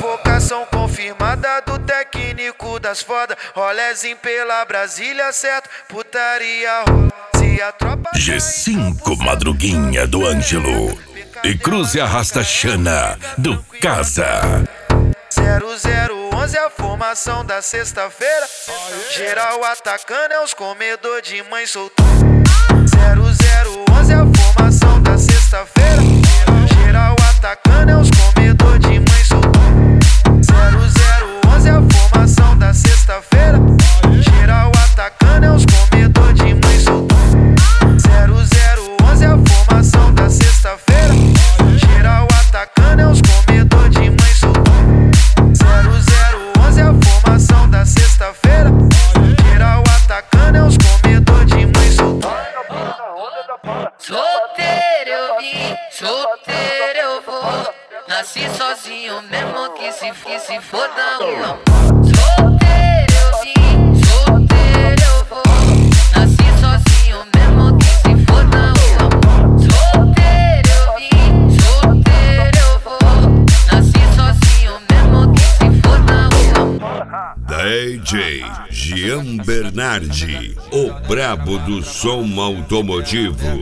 Convocação confirmada do técnico das foda. Rolezinho pela Brasília, certo? Putaria rola. Se a tropa G5 Madruguinha do Ângelo e Cruz e Arrasta Xana do Casa. 0011 a formação da sexta-feira. Geral atacando é os comedor de mãe solteira. 0011 a formação da sexta-feira. Geral atacando é os comedor de mãe solteira. 0011 a formação da sexta-feira. Geral atacando é os comedor de mãe solteira. 0011 a formação da sexta-feira. Geral atacando é os comedor de mãe solteira. 0011 a formação da sexta-feira. Geral atacando é os comedor de mãe solteira. Solteiro eu vim, solteiro eu vou. Nasci sozinho mesmo que se foda o amor. Solteiro eu vim, solteiro eu vou. Nasci sozinho mesmo que se foda o amor. Solteiro eu vim, solteiro eu vou. Nasci sozinho mesmo que se foda o amor. DJ Jean Bernardi, o brabo do som automotivo.